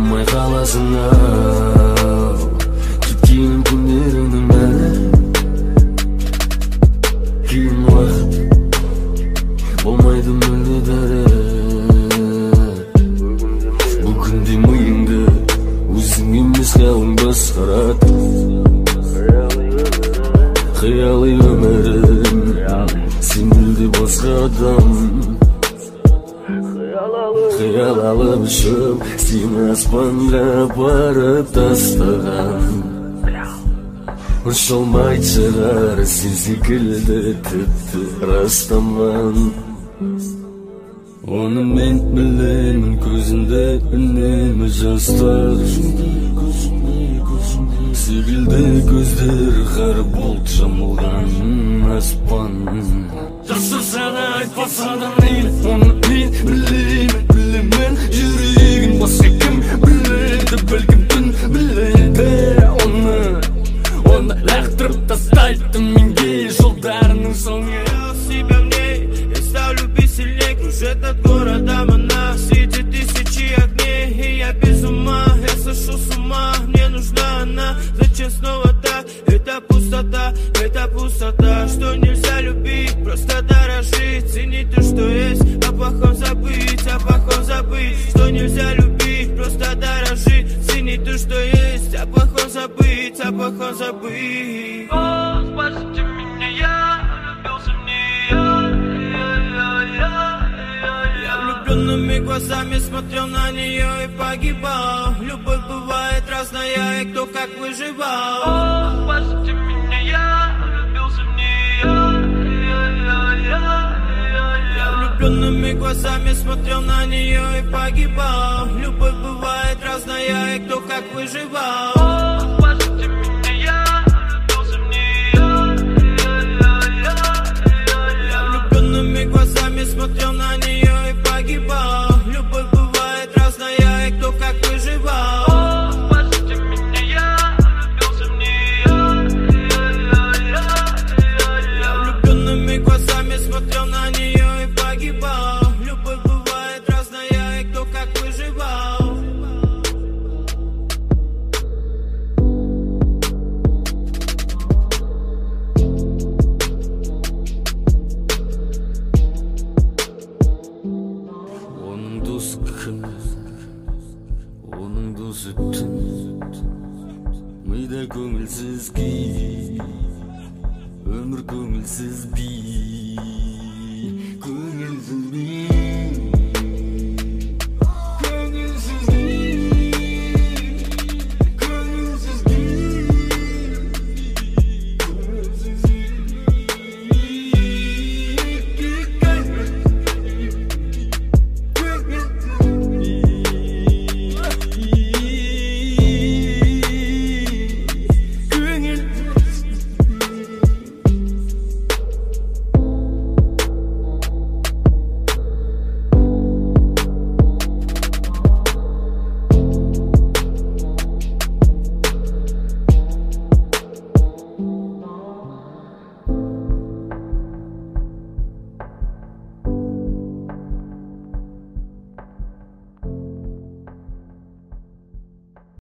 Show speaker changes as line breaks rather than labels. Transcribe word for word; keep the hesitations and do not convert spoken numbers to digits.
болмай қаласың ау кеткен күндеріңнің бәрі кейін уақыт болмайды мүлде бәрі бүгінде миыңды өзің емес қиялың басқарады қияли өмірің сен мүлде басқа адам қиял алып ұшып сені аспанға апарып тастаған ұша алмайды шығар сен секілді тіпті растаман оны мен білемін көзіңде үнемі жастық секілді көздері қара бұлт жамылған аспан жақсы сені айтпаса да мейлі оны мен білемін білемін жүрегін басқа кім біледі бәлкім түн біледі оны оны лақтырып тастайды менге жолдарының соңы себя мне я ставлю веселей кружит над городом она светит тысячи огней и я без ума я сошел с ума мне нужна она зачем снова так это пустота это пустота что нельзя любить просто дорожить ценить то что есть о плохом забыть о плохом забыть что нельзя любить просто дорожить ценить то что есть о плохом забыть о плохом забыть о спасите меня я влюбился в нее я влюбленными глазами смотрел на нее и погибал любовь бывает разная и кто как выживал о спасите меня я влюбился в нее я влюбленными глазами смотрел на нее и погибал любовь бывает разная и кто как выживал о спасите меня я влюбился в нее я влюбленными глазами смотрел на нее и погибал любовь бывает разная и кто как выживал о спасите меня я влюбился в нее я влюбленными глазами смотрел на нее и погибал любовь бывает разная и кто как выживал оның досы кім оның досы түн мида көңілсіз күй өмір көңілсіз би көңілсіз би